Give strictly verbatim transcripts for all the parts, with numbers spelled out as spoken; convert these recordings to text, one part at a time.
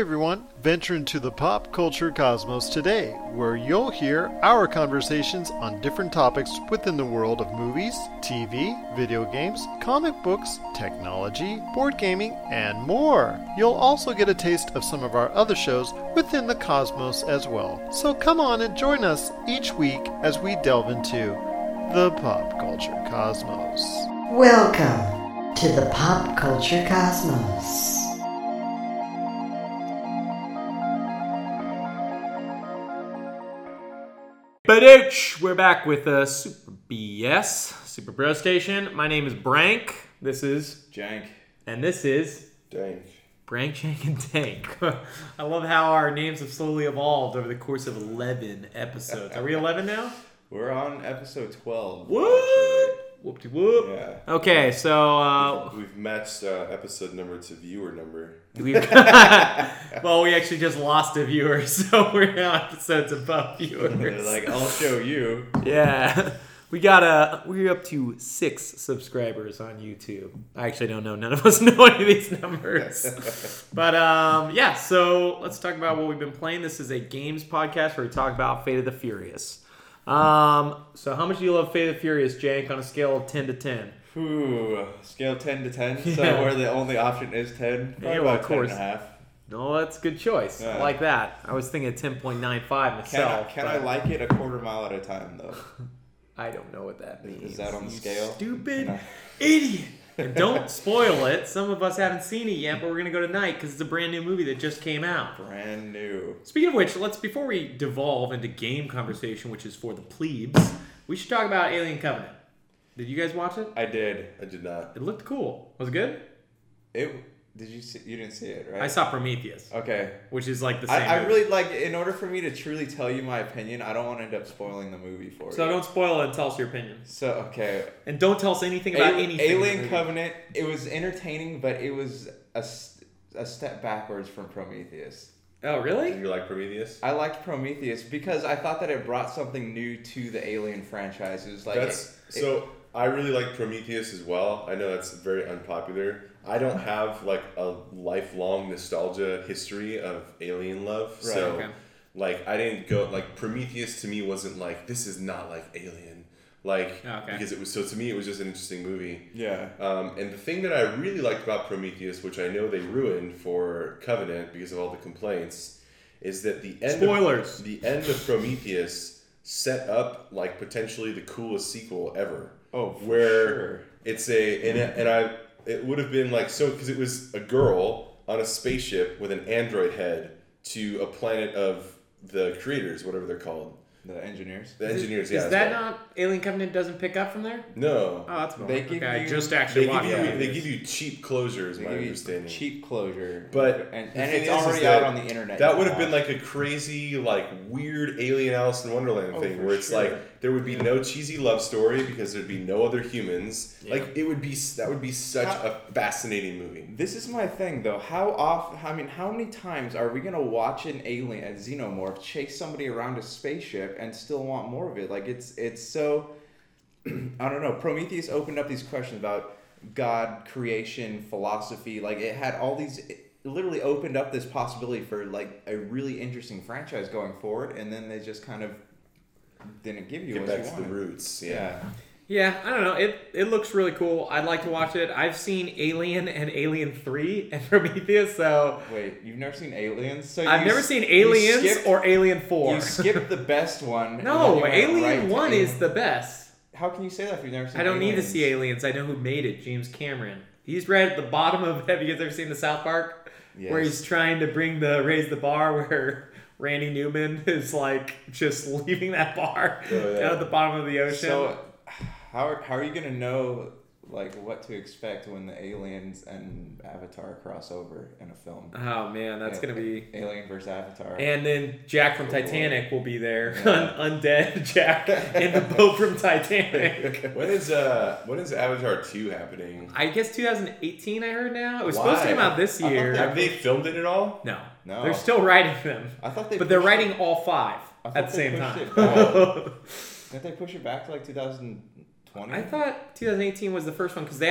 everyone, venture into the pop culture cosmos today, where you'll hear our conversations on different topics within the world of movies, T V, video games, comic books, technology, board gaming, and more. You'll also get a taste of some of our other shows within the cosmos as well. So come on and join us each week as we delve into the pop culture cosmos. Welcome to the pop culture cosmos. Badooch! We're back with uh, Super B S, Super Bro Station. My name is Brank. This is Jank. And this is Dank. Brank, Jank, and Dank. I love how our names have slowly evolved over the course of eleven episodes. Are we eleven now? We're on episode twelve. Whoop! Whoop-de whoop. Yeah. Okay, so... Uh, We've, we've matched uh, episode number to viewer number. we've well, we actually just lost a viewer, so we're now episodes above viewers. They're like, I'll show you. Yeah. We got a, we're up to six subscribers on YouTube. I actually don't know. None of us know any of these numbers. But um, yeah, so let's talk about what we've been playing. This is a games podcast where we talk about Fate of the Furious. Um, so how much do you love Fate of the Furious, Jank, on a scale of ten to ten? Ooh, scale ten to ten. So Yeah. where the only option is ten. Probably Yeah, well, about of ten course. and a half. No, that's a good choice. I Yeah. like that. I was thinking ten point nine five Can, I, myself. can but I like it a quarter mile at a time, though? I don't know what that means. Is that on the You scale? Stupid No. idiot. And don't spoil it. Some of us haven't seen it yet, but we're going to go tonight because it's a brand new movie that just came out. Brand new. Speaking of which, let's before we devolve into game conversation, which is for the plebes, we should talk about Alien Covenant. Did you guys watch it? I did. I did not. It looked cool. Was it good? It. Did you see? You didn't see it, right? I saw Prometheus, Okay. which is like the same I, I movie. really like. In order for me to truly tell you my opinion, I don't want to end up spoiling the movie for you. So don't spoil it and tell us your opinion. So okay. And don't tell us anything about A- anything. in the Alien movie. Covenant. It was entertaining, but it was a, s- a step backwards from Prometheus. Oh, really? Did you like Prometheus? I liked Prometheus because I thought that it brought something new to the Alien franchises. Like That's it- so. I really like Prometheus as well. I know that's very unpopular. I don't have like a lifelong nostalgia history of alien love. Right, so, okay. like, I didn't go like Prometheus. To me, wasn't like this is not like Alien. Like Okay. because it was so to me, it was just an interesting movie. yeah. Um, and the thing that I really liked about Prometheus, which I know they ruined for Covenant because of all the complaints, is that the end Spoilers. Of, the end of Prometheus set up like potentially the coolest sequel ever. Oh, for where sure. it's a and, it, and I it would have been like so because it was a girl on a spaceship with an android head to a planet of the creators, whatever they're called, The engineers. the engineers. Is, yeah, is as that well. not Alien Covenant doesn't pick up from there? No. Oh, that's more. They give okay, I you- just actually They give watched you it. they give you cheap closure, is They my give you understanding. cheap closure, But and, the and thing it's is, is already that out on the internet. That You would can have been watch like a crazy, like weird Alien Alice in Wonderland Oh, thing, for where it's sure. like there would be no cheesy love story because there'd be no other humans. Yeah. Like it would be that would be such How- a fascinating movie. This is my thing, though. How off? I mean, how many times are we gonna watch an alien, a xenomorph, chase somebody around a spaceship and still want more of it? Like it's it's so. I don't know. Prometheus opened up these questions about God, creation, philosophy. Like it had all these. It literally opened up this possibility for like a really interesting franchise going forward, and then they just kind of didn't give you Get what back you to the wanted. roots. Yeah. Yeah. Yeah, I don't know. It it looks really cool. I'd like to watch it. I've seen Alien and Alien three and Prometheus, so Wait, you've never seen Aliens? So I've you never s- seen you Aliens skipped- or Alien four. You skipped the best one. and then no, you went Alien right to one Alien- is the best. How can you say that if you've never seen I don't need to Aliens? see Aliens. I know who made it, James Cameron. He's right at the bottom of. Have you guys ever seen the South Park? Yes. Where he's trying to bring the raise the bar, where Randy Newman is like just leaving that bar Oh, yeah. down at the bottom of the ocean. So, how are, how are you gonna know like what to expect when the aliens and Avatar cross over in a film? oh man, that's Yeah, gonna be. Alien versus Avatar. And then Jack from Oh, boy. Titanic will be there, Yeah. Un- undead Jack in the boat from Titanic. When is uh when is Avatar two happening? I guess twenty eighteen. I heard now it was Why? supposed to come out this I thought year. Have they filmed it at all? No, No. they're still writing them, I thought they. but they're pushed writing It, all five I thought at the they same pushed time. it back. Didn't they push it back to like two thousand twenty? I thought twenty eighteen was the first one because they have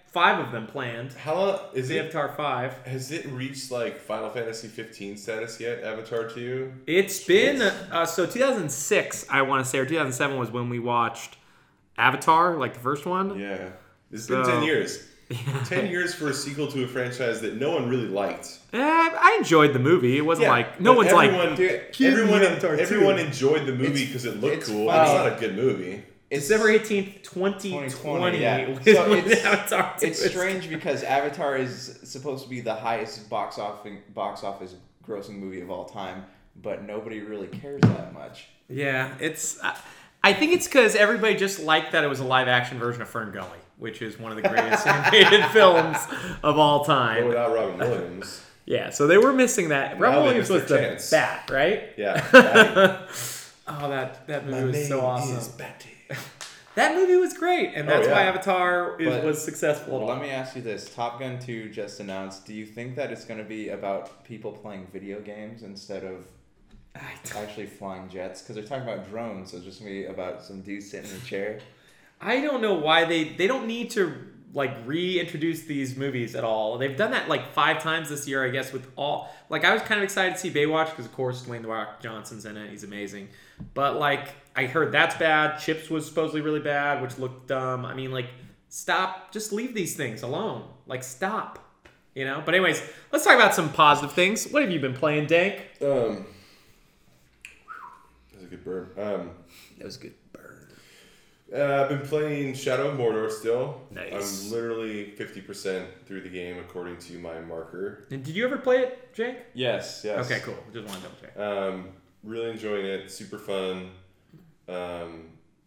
five of them planned. How long is The it? Avatar five. Has it reached like Final Fantasy fifteen status yet? Avatar two. It's been uh, so two thousand six, I want to say, or two thousand seven was when we watched Avatar, like the first one. Yeah, it's So- been ten years. ten years for a sequel to a franchise that no one really liked. Eh, I enjoyed the movie. It wasn't Yeah, like no but one's everyone, like Dude, "Cue me everyone, Avatar two." everyone enjoyed the movie It's- because it looked it's cool. funny. But it's not a good movie. It's December eighteenth, twenty twenty. twenty twenty, yeah. was So when it's- Avatar two It's was- strange because Avatar is supposed to be the highest box office box office grossing movie of all time, but nobody really cares that much. Yeah, it's. I, I think it's because everybody just liked that it was a live action version of Fern Gully, which is one of the greatest animated films of all But time. without Robin Williams. Yeah, so they were missing that. Now Robin they Williams was missed the their chance. bat, right? Yeah. Batty. Oh, that that movie My was name so awesome. is Batty. That movie was great, and Oh, that's why yeah. Avatar is, But- was successful. At all. Let me ask you this: Top Gun two just announced. Do you think that it's going to be about people playing video games instead of I actually flying jets? Because they're talking about drones, so it's just going to be about some dude sitting in a chair. I don't know why they they don't need to like reintroduce these movies at all. They've done that like five times this year, I guess. With all like, I was kind of excited to see Baywatch because of course Dwayne The Rock Johnson's in it. He's amazing. But like, I heard that's bad. Chips was supposedly really bad, which looked dumb. I mean, like, stop. Just leave these things alone. Like, stop. You know. But anyways, let's talk about some positive things. What have you been playing, Dank? Um, that was a good burp. Um, That was good. uh, I've been playing Shadow of Mordor still. Nice. I'm literally fifty percent through the game according to my marker. And did you ever play it, Jake? Yes, yes. Okay, cool. Just want to double check. Um, really enjoying it. Super fun. Um,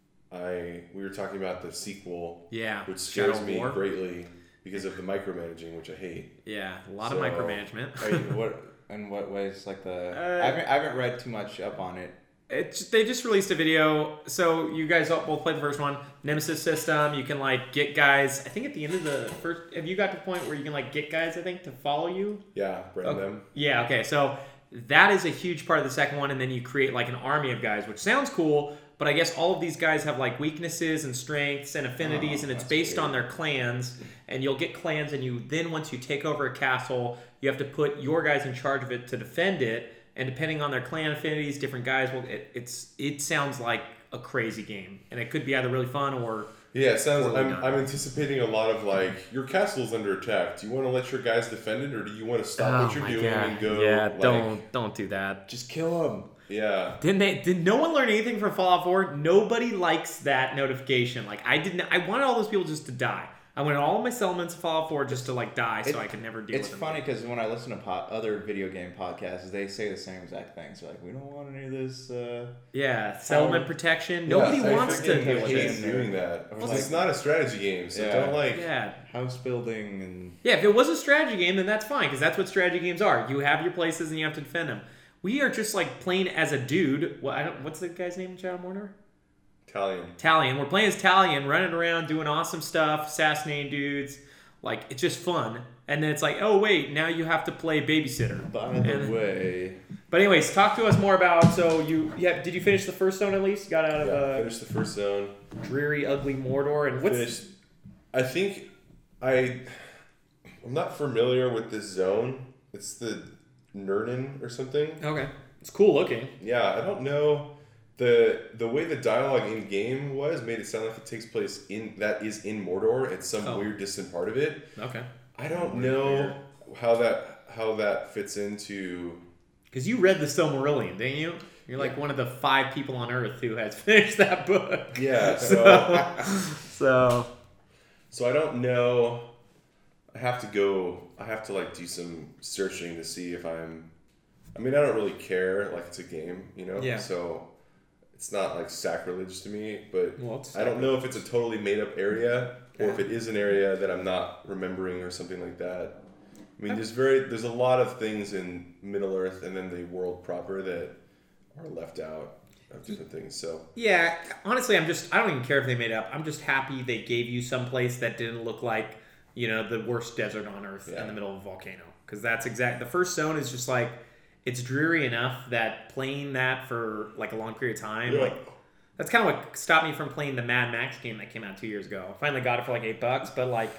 I we were talking about the sequel, Yeah. which Shadow scares of me War. greatly because of the micromanaging, which I hate. Yeah, a lot So- of micromanagement. Are you, what in what ways? Like the Uh, I haven't I haven't read too much up on it. It's, they just released a video. So you guys all both played the first one. Nemesis system. You can like get guys. I think at the end of the first, have you got to the point where you can like get guys? I think to follow you. Yeah, brand Okay. them. Yeah. Okay. So that is a huge part of the second one, and then you create like an army of guys, which sounds cool. But I guess all of these guys have like weaknesses and strengths and affinities, Oh, and it's that's based weird. on their clans. And you'll get clans, and you then once you take over a castle, you have to put your guys in charge of it to defend it. And depending on their clan affinities, different guys will. It, it's it sounds like a crazy game, and it could be either really fun or Yeah, it sounds. Poorly I'm, done. I'm anticipating a lot of like your castle's under attack. Do you want to let your guys defend it, or do you want to stop what you're doing and go? Oh yeah, like, don't don't do that. Just kill him. Yeah. Didn't they? Did no one learn anything from Fallout four? Nobody likes that notification. Like I didn't. I wanted all those people just to die. I wanted all of my settlements in Fallout four just to like die, so It- I could never deal It's with them. funny because when I listen to po- other video game podcasts, they say the same exact things. They're like, we don't want any of this. Uh... Yeah, settlement protection. Yeah, Nobody I wants to freaking deal with hate this. doing that. Or Plus, like- it's not a strategy game, so Yeah. don't like. Yeah. House building and Yeah, if it was a strategy game, then that's fine, because that's what strategy games are. You have your places and you have to defend them. We are just like playing as a dude. Well, I don't. What's the guy's name in Shadow of Mordor? Italian. Talion. We're playing as Talion, running around doing awesome stuff, assassinating dudes. Like it's just fun. And then it's like, oh wait, now you have to play babysitter. by the And- way, But anyways, talk to us more about. So you, yeah, did you finish the first zone at least? Got out of Yeah, uh, finish the first zone. dreary, ugly Mordor, and what's Finished. I think I. I'm not familiar with this zone. It's the Nurnin or something. okay? It's cool looking. Yeah, I don't know. The the way the dialogue in game was made it sound like it takes place in that is in Mordor. It's some Oh. weird distant part of it. Okay. I don't know how that how that fits into. Because you read the Silmarillion, didn't you? You're like one of the five people on Earth who has finished that book. Yeah, so So so I don't know. I have to go. I have to like do some searching to see if I'm. I mean, I don't really care. Like it's a game, you know. Yeah. So it's not like sacrilege to me, but Well, it's I don't know if it's a totally made up area or if Yeah. it is an area that I'm not remembering or something like that. I mean, there's very there's a lot of things in Middle Earth and then the world proper that are left out of different things. So yeah, honestly, I'm just I don't even care if they made it up. I'm just happy they gave you some place that didn't look like, you know, the worst desert on Earth Yeah. in the middle of a volcano. Because that's exact. The first zone is just like it's dreary enough that playing that for like a long period of time, Yeah. like that's kind of what stopped me from playing the Mad Max game that came out two years ago. I finally got it for like eight bucks, but like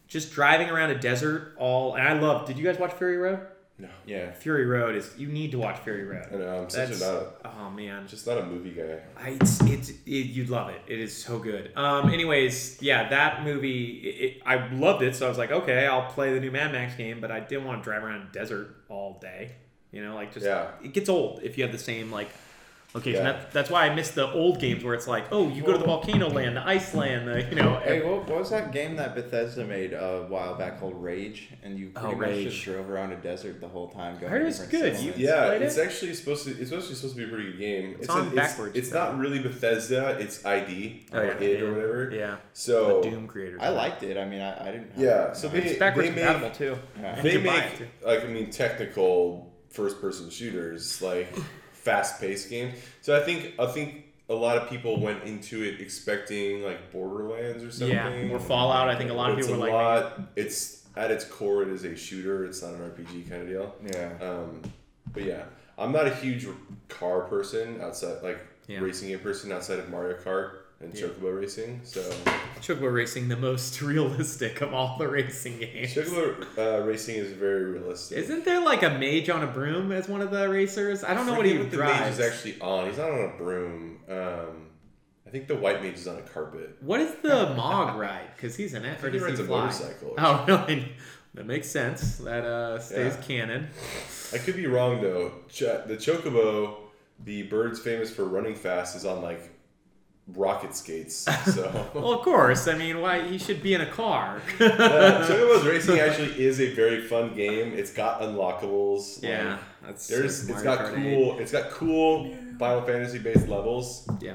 just driving around a desert all. And I love. Did you guys watch Fury Road? No. Yeah. Fury Road is. You need to watch Fury Road. I know. I'm such a not. Oh man. Just not a movie guy. I, it's it's it, you'd love it. It is so good. Um. Anyways, yeah, that movie. It, it, I loved it, so I was like, okay, I'll play the new Mad Max game, but I didn't want to drive around a desert all day. You know, like just Yeah. it gets old if you have the same like location. Yeah. That, that's why I miss the old games where it's like, oh, you go to the volcano land, the ice land, the you know. Hey, what, what was that game that Bethesda made a while back called Rage? And you pretty Oh, much Rage. just drove around a desert the whole time. Going heard to it's different good. settlements. You- Yeah, played it's it? actually supposed to. It's actually supposed to be a pretty good game. It's on an- backwards, It's, it's though. not really Bethesda. It's I D Oh, or yeah. id or Yeah. whatever. Yeah. So The Doom creators. I liked it. I mean, I, I didn't. Have Yeah, it. so I- they- It's backwards they make- compatible too. Yeah. they You can buy make it, too. like I mean technical first person shooters like fast paced games. So I think I think a lot of people went into it expecting like Borderlands or something. Yeah, or Fallout. I think a lot of It's people a were like, lot. It's at its core, it is a shooter. It's not an R P G kind of deal. Yeah. Um, but yeah, I'm not a huge car person outside, like Yeah. racing game person outside of Mario Kart and Yeah. Chocobo Racing. So Chocobo Racing, the most realistic of all the racing games. Chocobo uh, Racing is very realistic. Isn't there like a mage on a broom as one of the racers? I don't know what Forget he the drives. mage is actually on. He's not on a broom. Um, I think the white mage is on a carpet. What is the Mog ride? Because he's an F. I Or think he does rides he a fly? motorcycle. or Oh, really? That makes sense. That uh, stays Yeah. canon. I could be wrong though. Ch- the Chocobo, the bird's famous for running fast, is on like rocket skates. So Well, of course. I mean, why he should be in a car? uh, Chocobo's Racing actually is a very fun game. It's got unlockables. yeah, Like, that's there's just it's Mario got Kart cool. It's got cool Final Fantasy based levels. eight. Yeah.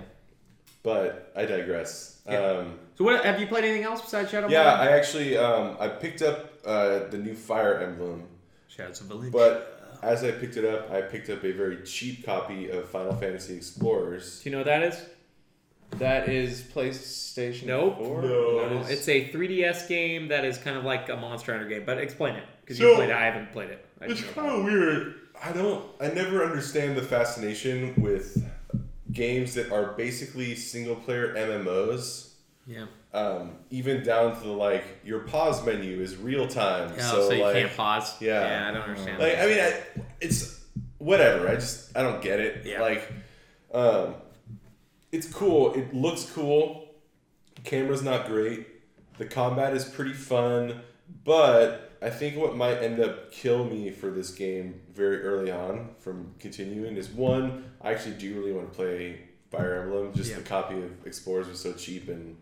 But I digress. Yeah. Um, So, what have you played anything else besides Shadow? yeah, Mordor? I actually um, I picked up uh, the new Fire Emblem. Shadows of Village. But as I picked it up, I picked up a very cheap copy of Final Fantasy Explorers. do you know what that is? That is PlayStation Nope. four? No. That is- It's a three D S game that is kind of like a Monster Hunter game. But explain it, because So- you played it. I haven't played it. I It's just know kind of weird. I don't. I never understand the fascination with games that are basically single player M M Os. Yeah. Um, even down to the like your pause menu is real time. Oh, so so you like, can't pause. yeah. Yeah, I don't understand. Like that. I mean, I, it's whatever. I just I don't get it. Yeah. Like, um, it's cool. It looks cool. Camera's not great. The combat is pretty fun, but I think what might end up kill me for this game very early on from continuing is one, I actually do really want to play Fire Emblem. Just Yeah. the copy of Explorers was so cheap, and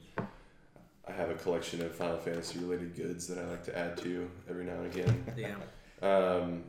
I have a collection of Final Fantasy related goods that I like to add to every now and again. Yeah. Um,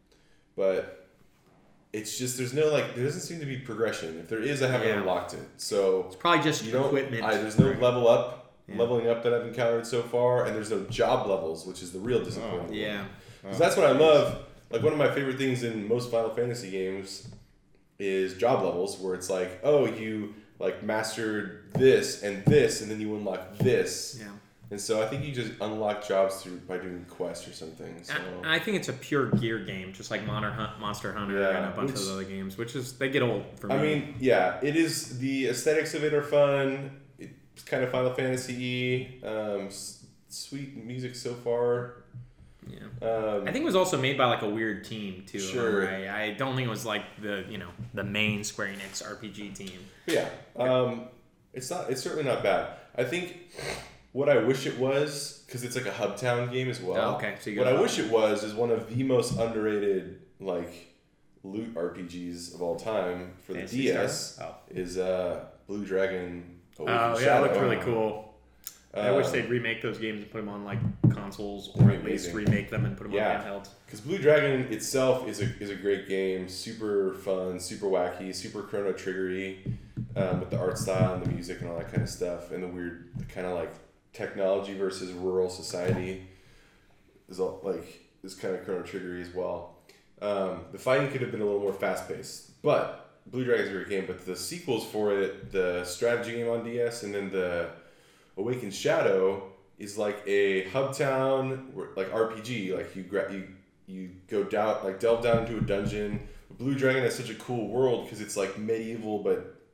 but it's just there's no like there doesn't seem to be progression. If there is, I haven't Yeah. unlocked it. So It's probably just you don't. equipment. I, there's no level up, Yeah. leveling up that I've encountered so far, and there's no job levels, which is the real disappointment. Yeah. Because that's what I love. Like one of my favorite things in most Final Fantasy games is job levels, where it's like, oh, you like mastered this and this, and then you unlock this. Yeah. And so I think you just unlock jobs through by doing quests or something. So I, I think it's a pure gear game, just like Monster, Hun- Monster Hunter Yeah, and a bunch which- of other games, which is they get old for me. I mean, yeah, it is. The aesthetics of it are fun. It's kind of Final Fantasy-y. Um, s- sweet music so far. yeah. Um, I think it was also made by like a weird team too. if I'm Sure. right. I don't think it was like the you know the main Square Enix R P G team. yeah, um, it's not. It's certainly not bad. I think what I wish it was, because it's like a Hubtown game as well. Oh, okay, so you what got I that. wish it was is one of the most underrated like loot R P Gs of all time for the Phantasy D S Star? Oh. is uh, Blue Dragon. Awakened Oh yeah, Shadow. it looked really cool. I wish Um, they'd remake those games and put them on like consoles, or at least Amazing. remake them and put them Yeah. on handhelds. Because Blue Dragon itself is a is a great game, super fun, super wacky, super Chrono Triggery, um, with the art style and the music and all that kind of stuff, and the weird kind of like technology versus rural society is all like is kind of Chrono Triggery as well. Um, the fighting could have been a little more fast paced, but Blue Dragon's a great game. But the sequels for it, the strategy game on D S, and then the Awakened Shadow is like a Hubtown like R P G. Like you gra- you you go down like delve down into a dungeon. Blue Dragon has such a cool world because it's like medieval but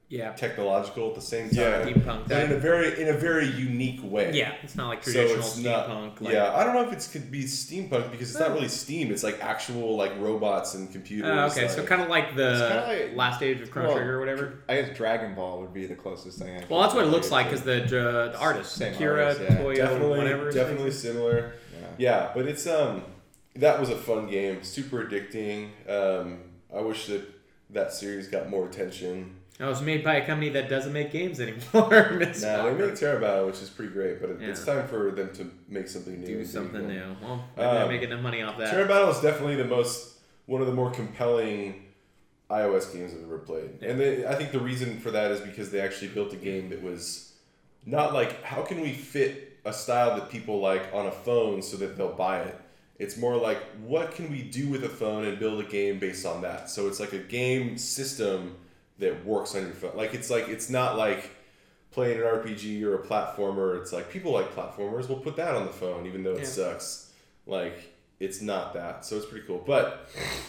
Yeah. technological at the same time. Yeah. Steampunk. But in a very in a very unique way. Yeah, it's not like So traditional it's steampunk. not, like, yeah, I don't know if it could be steampunk because it's not really steam. It's like actual like robots and computers. Oh, okay, like, so kind of like the It's kinda like- last stage of Chrono well, Trigger or whatever. I guess Dragon Ball would be the closest thing. I Well, that's what it looks like because because the, uh, the artist, Same Akira artist, yeah. Toyo, definitely whatever. his definitely name is. similar. Yeah. Yeah, but it's um that was a fun game, super addicting. Um, I wish that that series got more attention. It was made by a company that doesn't make games anymore. Miss Now they Walker. make Terabbattle, which is pretty great, but it, Yeah. it's time for them to make something new. Do and something pretty new. cool. Well, maybe they're Um, making enough money off that. Terabbattle is definitely the most one of the more compelling iOS games I've ever played, Yeah. and they, I think the reason for that is because they actually built a game that was not like how can we fit a style that people like on a phone so that they'll buy it. It's more like what can we do with a phone and build a game based on that. So it's like a game system that works on your phone. Like it's like it's not like playing an R P G or a platformer. It's like people like platformers. We'll put that on the phone, even though it Yeah. sucks. Like it's not that. So it's pretty cool. But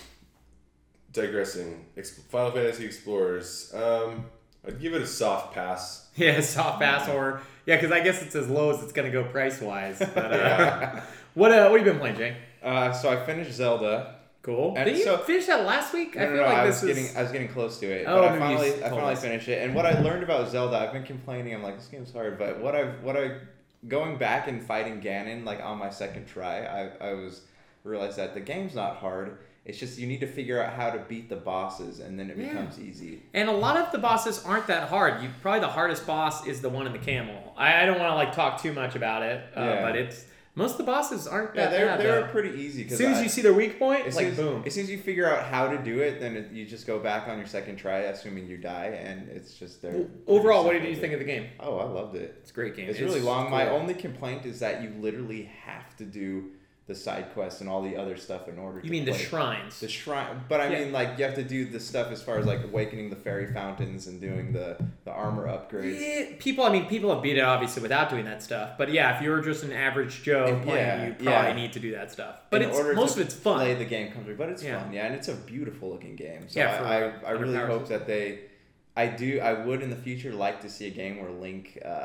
digressing, Ex- Final Fantasy Explorers. Um, I'd give it a soft pass. Yeah, soft pass or yeah, because I guess it's as low as it's gonna go price wise. But uh, what uh, what have you been playing, Jay? Uh, so I finished Zelda. Cool. And Did you so- finish that last week? No, I no, feel no, like I this was is. getting I was getting close to it. Oh, but I maybe you finally told I finally us. finished it. And what I learned about Zelda, I've been complaining. I'm like, this game's hard. But what I what I going back and fighting Ganon like on my second try, I I was realized that the game's not hard. It's just you need to figure out how to beat the bosses, and then it Yeah. becomes easy. And a lot of the bosses aren't that hard. You probably the hardest boss is the one in the camel. I, I don't want to like talk too much about it, uh, Yeah. but it's most of the bosses aren't Yeah, that they're bad. they're though. pretty easy. As 'cause soon as I- you see their weak point, As like soon as, boom. as soon as you figure out how to do it, then it, you just go back on your second try, assuming you die, and it's just there. Well, overall, what did you think of the game? Oh, I loved it. It's a great game. It's, really long. My cool. only complaint is that you literally have to do the side quests and all the other stuff in order. You to mean the play. shrines? The shrine, but I Yeah. mean, like you have to do the stuff as far as like awakening the fairy fountains and doing the the armor upgrades. Eh, people, I mean, people have beat it obviously without doing that stuff. But yeah, if you're just an average Joe And- playing, yeah, you probably yeah. need to do that stuff. But In it's order most to of it's fun. Play the game comes, but it's Yeah. fun, yeah, and it's a beautiful looking game. So Yeah, for I, I, I under really power hope system. that they, I do, I would in the future like to see a game where Link, uh,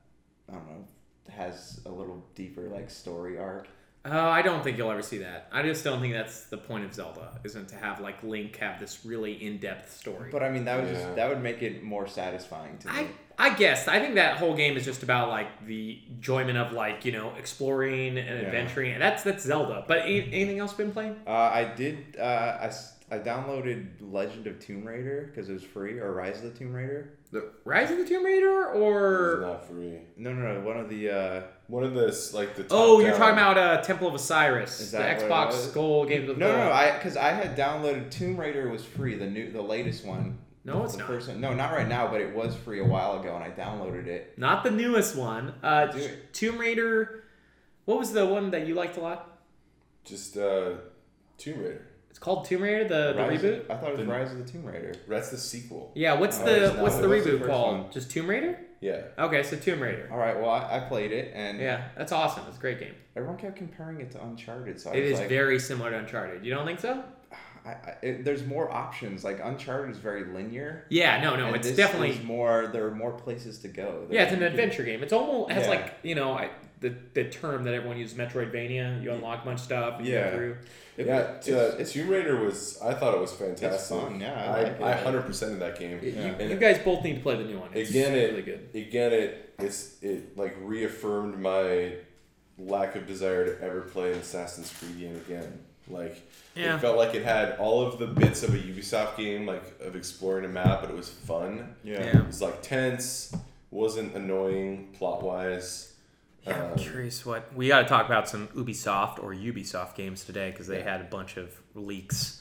I don't know, has a little deeper like story arc. Oh, I don't think you'll ever see that. I just don't think that's the point of Zelda, isn't to have like Link have this really in-depth story. But I mean, that would Yeah. just that would make it more satisfying to me. I I guess I think that whole game is just about like the enjoyment of like you know exploring and Yeah. adventuring, and that's that's Zelda. But any, anything else been playing? Uh, I did. Uh, I, s- I downloaded Legend of Tomb Raider because it was free, or Rise of the Tomb Raider. Rise of the Tomb Raider, It's or not free. No, no, no. One of the. Uh, One of the s- like the. oh, you're top-down- talking about uh, Temple of Osiris, Is the that what it Xbox was? Gold games with no, no, gold. no. I because I had downloaded Tomb Raider was free. The new, the latest one. No, it's the not. First one. No, not right now, but it was free a while ago, and I downloaded it. Not the newest one. Uh, Do it. Tomb Raider. What was the one that you liked a lot? Just uh, Tomb Raider. It's called Tomb Raider, the, the Rise reboot. Of, I thought it was The- Rise of the Tomb Raider. That's the sequel. Yeah, what's Oh, the it's not. what's the What's the reboot first called? one? Just Tomb Raider? Yeah. Okay, so Tomb Raider. All right. Well, I, I played it, and Yeah, that's awesome. It's a great game. everyone kept comparing it to Uncharted. So I It was is like, very similar to Uncharted. You don't think so? I, I, it, there's more options. Like Uncharted is very linear. Yeah, no, no, and it's this definitely is more. There are more places to go. yeah, it's an You can- adventure game. It's almost it has Yeah. like you know I, the the term that everyone uses, Metroidvania. You unlock a bunch of stuff. And Yeah. You go through. It- yeah, it's- t- uh, it's- Tomb Raider was. I thought it was fantastic. It's fun, yeah, I I, like it. I hundred percent in that game. You, Yeah. And you guys both need to play the new one. It's again, it really good. again it it's it like reaffirmed my lack of desire to ever play an Assassin's Creed game again. Like Yeah. it felt like it had all of the bits of a Ubisoft game, like of exploring a map, but it was fun. Yeah. Yeah. It was like tense, wasn't annoying plot wise. Yeah, Um, I'm curious what we got to talk about some Ubisoft or Ubisoft games today because they had a bunch of leaks.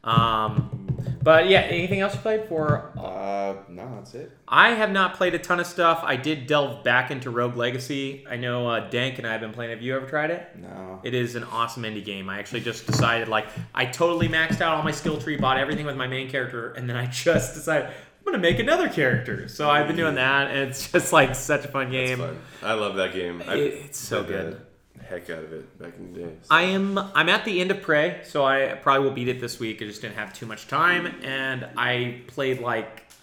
Um, but yeah, anything else you played for? Uh, no, that's it. I have not played a ton of stuff. I did delve back into Rogue Legacy. I know uh, Dank and I have been playing. Have you ever tried it? No. It is an awesome indie game. I actually just decided, like, I totally maxed out all my skill tree, bought everything with my main character, and then I just decided I'm gonna make another character. So I've been doing that, and it's just like such a fun game. It's fun. I love that game. I It- it's so played good. the Heck out of it back in the day. So. I am I'm at the end of Prey, so I probably will beat it this week. I just didn't have too much time, and I played like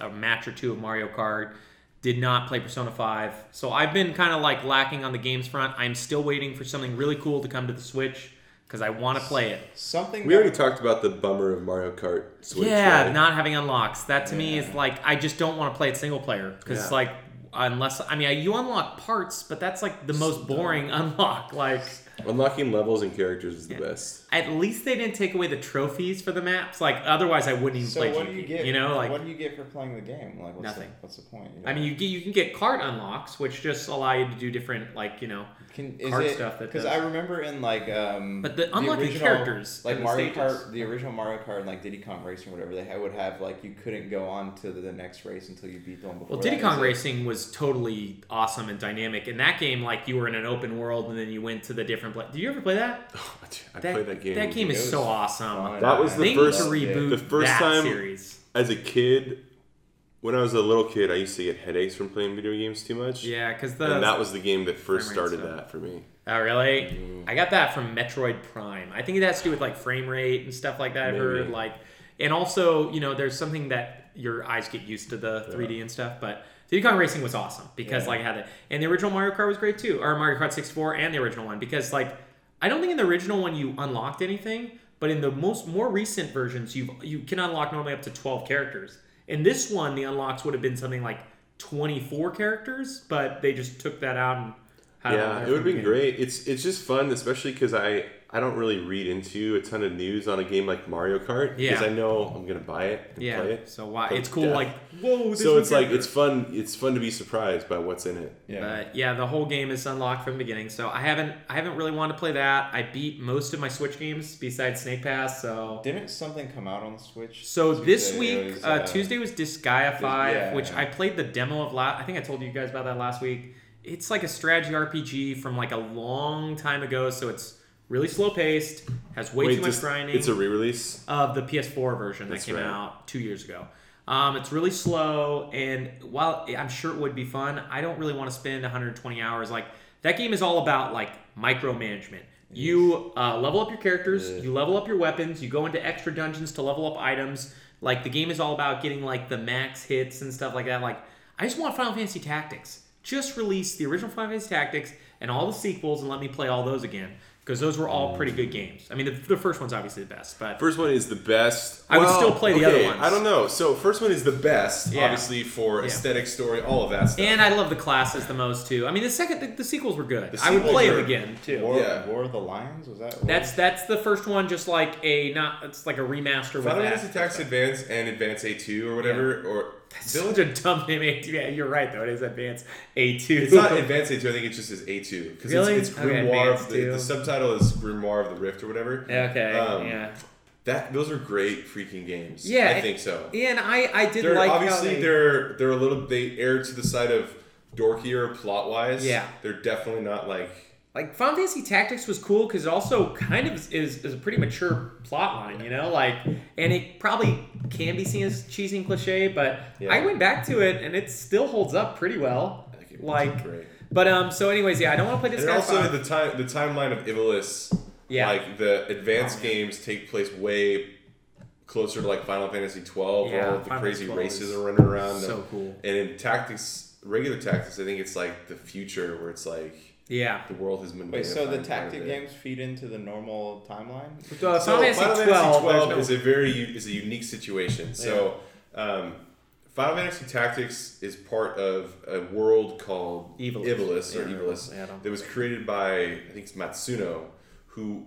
a match or two of Mario Kart. Did not play Persona five. So I've been kind of like lacking on the games front. I'm still waiting for something really cool to come to the Switch because I want to play it. Something We that- already talked about the bummer of Mario Kart Switch. Yeah, right? not having unlocks. That to me Yeah. is like, I just don't want to play it single player because Yeah. like, unless, I mean, you unlock parts, but that's like the most boring unlock. Like, Unlocking levels and characters is the Yeah. best. at least they didn't take away the trophies for the maps. Like, otherwise I wouldn't even So play what G do P. you get? You know, like, what do you get for playing the game? Like what's Nothing. The, what's the point? You I know? mean, you get, you can get cart unlocks, which just allow you to do different, like, you know, Can, is card it, stuff that because does- I remember in like um But the unlocking original- characters like in the Mario stages. Kart, the original Mario Kart and like Diddy Kong Racing or whatever, they had, would have like you couldn't go on to the, the next race until you beat the one before. Well, Diddy that. Kong Is it- Racing was totally awesome and dynamic. In that game, like, you were in an open world and then you went to the different pla- Did you ever play that? I played that game. That game It is was so awesome. fun. That was the They first- need to reboot the first that time- series. As a kid, when I was a little kid, I used to get headaches from playing video games too much. Yeah, because the... And that was the game that first frame rate started stuff. that for me. Oh, really? I got that from Metroid Prime. I think it has to do with, like, frame rate and stuff like that, I've Maybe. heard. Like, and also, you know, there's something that your eyes get used to the three D and stuff, but... Diddy Kong Racing was awesome because, Yeah. like, I had it. And the original Mario Kart was great, too. Or Mario Kart sixty-four and the original one. Because, like, I don't think in the original one you unlocked anything, but in the most more recent versions, you you can unlock normally up to twelve characters. In this one, the unlocks would have been something like twenty-four characters, but they just took that out and had it on Yeah, there it would from be the beginning. great. It's it's just fun, especially because I I don't really read into a ton of news on a game like Mario Kart because Yeah. I know I'm gonna buy it and Yeah, play it. so why to it's cool. death. Like, whoa! This So new it's like character. it's fun. It's fun to be surprised by what's in it. Yeah. But yeah, the whole game is unlocked from the beginning. So I haven't I haven't really wanted to play that. I beat most of my Switch games besides Snake Pass. So Didn't something come out on the Switch? so this Tuesday? week, It was, uh, Tuesday was Disgaea five, yeah. which I played the demo of last. I think I told you guys about that last week. It's like a strategy R P G from like a long time ago. So it's really slow paced, has way Wait, too much this- grinding. it's a re-release. Of the P S four version That's that came right. out two years ago. Um, it's really slow, and while I'm sure it would be fun, I don't really want to spend one hundred twenty hours. Like, that game is all about like micromanagement. You uh, level up your characters, Yeah. you level up your weapons, you go into extra dungeons to level up items. Like, the game is all about getting like the max hits and stuff like that. Like, I just want Final Fantasy Tactics. Just release the original Final Fantasy Tactics and all the sequels and let me play all those again. Because those were all pretty good games. I mean, the, the first one's obviously the best, but First one is the best. I would Well, still play the okay, other ones. I don't know. So first one is the best, Yeah. obviously for Yeah. aesthetic, story, all of that stuff. and I love the classes the most too. I mean, the second the, the sequels were good. The I would sequels play are- them again too. War, Yeah. War of the Lions was that? That's that's the first one, just like a not. It's like a remaster with Final that. Fantasy Tactics Advance and Advance A two or whatever, or Such a dumb name. A two. Yeah, you're right though. It is Advanced A two. It's not Advance A two. I think it's just as A two because Really? it's, it's Okay, Grimoire. Advance of the, two. the subtitle is Grimoire of the Rift or whatever. Okay. Um, yeah. That those are great freaking games. Yeah, I think so. And I I did They're like obviously how they, they're they're a little they err to the side of dorkier plot wise. Yeah. They're definitely not like like Final Fantasy Tactics was cool because it also kind of is, is a pretty mature plot line, you know, like, and it probably can be seen as cheesy and cliche, but Yeah. I went back to it and it still holds up pretty well. I think it was Like, great. but um, so anyways, yeah, I don't want to play this And guy. also five. the time the timeline of Ivalice, Yeah. like the advanced Oh, yeah. games take place way closer to like Final Fantasy twelve, where Yeah, all of the Final crazy Fantasy twelve races is are running around. so and, cool. And in Tactics, regular Tactics, I think it's like the future where it's like Yeah. the world has been. Wait, so the magnified tactic quite a bit. games feed into the normal timeline? Uh, So Final Fantasy twelve, twelve there's is no- a very u- is a unique situation. So, um, Final Fantasy Tactics is part of a world called Ivalice. Ivalice or Yeah, Ivalice yeah, I don't- that was created by I think it's Matsuno, who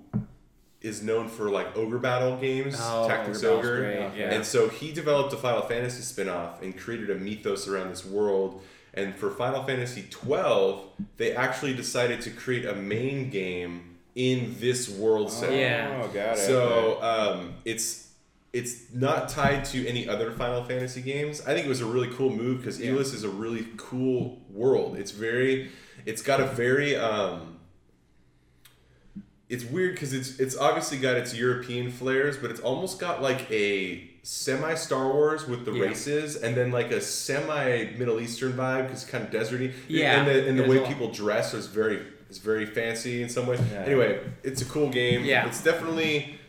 is known for like ogre battle games, Oh, Tactics Ogre Battle's Ogre, great, yeah. and so he developed a Final Fantasy spin-off and created a mythos around this world. And for Final Fantasy twelve, they actually decided to create a main game in this world setting. Yeah. Oh, got it. So um, it's it's not tied to any other Final Fantasy games. I think it was a really cool move because Yeah. Ivalice is a really cool world. It's very, it's got a very, um, it's weird because it's it's obviously got its European flares, but it's almost got like a semi Star Wars with the Yeah. races, and then like a semi Middle Eastern vibe because it's kind of deserty. Yeah. and the and the There's way a lot. people dress is very is very fancy in some ways. Yeah. Anyway, it's a cool game. Yeah. It's definitely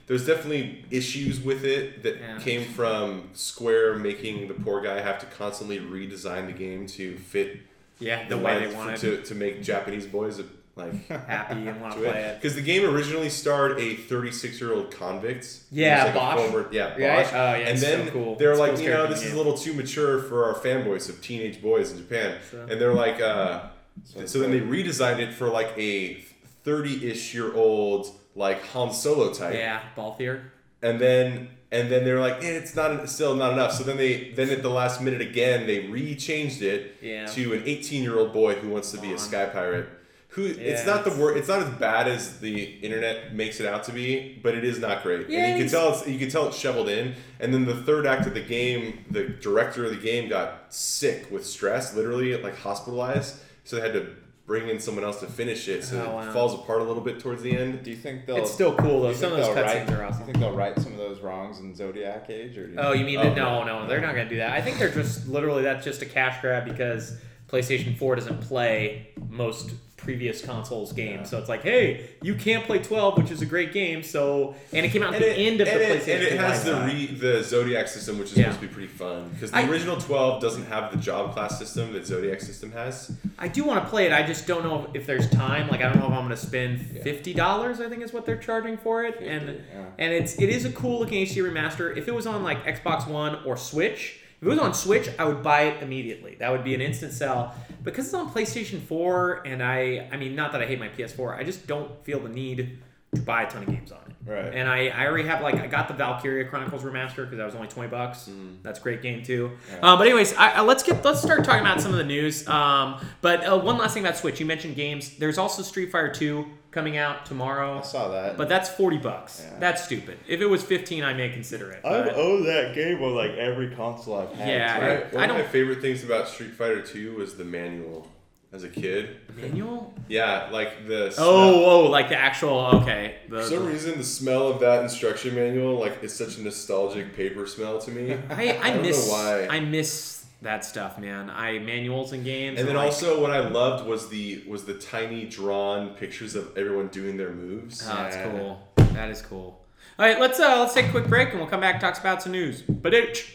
there's definitely issues with it that Yeah. came from Square making the poor guy have to constantly redesign the game to fit Yeah, the way mind- they wanted. to to make Japanese boys like Happy and want to to play it. it. Because the game originally starred a thirty-six-year-old convict. Yeah, He was like a Bosch. former- yeah, Right? Bosch. Oh, yeah, and it's then so cool. they're It's like, cool you know, character this in is the a little too mature for our fanboys of teenage boys in Japan. So- And they're like, uh, So so then they redesigned it for like a thirty-ish year old like Han Solo type. Yeah, Balthier. And then and then they're like, eh, it's not it's still not enough. So then they then at the last minute again they re-changed it Yeah. to an eighteen year old boy who wants to be a On. sky pirate. Who it's Yeah, not the it's- wor- it's not as bad as the internet makes it out to be, but it is not great. Yeah, and you can he's- tell it's you can tell it's shoveled in. And then the third act of the game, the director of the game got sick with stress, literally like hospitalized. So they had to bring in someone else to finish it. So Oh, wow. it falls apart a little bit towards the end. Do you think they'll? It's still cool though. do you Some of think those they'll cutscenes right- are awesome. Do you think they'll right some of those wrongs in Zodiac Age? Or do you Oh, think- you mean Oh, that? No, no, they're not going to do that. I think they're just literally that's just a cash grab because PlayStation four doesn't play most previous consoles games. Yeah. So it's like, hey, you can't play twelve, which is a great game. So and it came out at And the it, end of and the it, PlayStation and it two has the lifetime. re, the Zodiac system, which is Yeah. supposed to be pretty fun because the I- original twelve doesn't have the job class system that Zodiac system has. I do want to play it. I just don't know if there's time. Like I don't know if I'm going to spend Yeah. fifty dollars. I think is what they're charging for it, and yeah. and it's it is a cool looking H D remaster. If it was on like Xbox One or Switch, if it was on Switch, I would buy it immediately. That would be an instant sell. Because it's on PlayStation four, and I I mean not that I hate my P S four, I just don't feel the need to buy a ton of games on it. Right. And I, I already have like I got the Valkyria Chronicles remaster because that was only twenty bucks. That's a great game too. Yeah. Um, but anyways, I, I, let's get let's start talking about some of the news. Um, but uh, one last thing about Switch, you mentioned games. There's also Street Fighter two coming out tomorrow. I saw that. But that's forty bucks. Yeah. That's stupid. If it was fifteen, I may consider it. I've but- owned that game on like every console I've had. Yeah, too. I- Right? One I of my don't- favorite things about Street Fighter two was the manual as a kid. Manual? Yeah, like the smell- Oh, oh, like the actual. Okay. The, For some the- reason, the smell of that instruction manual like is such a nostalgic paper smell to me. I, I, I don't miss. know why. I miss that stuff, man. I manuals and games. And then like- also, what I loved was the was the tiny drawn pictures of everyone doing their moves. Oh, that's Yeah. cool. That is cool. All right, let's uh let's take a quick break and we'll come back and talk about some news. But it.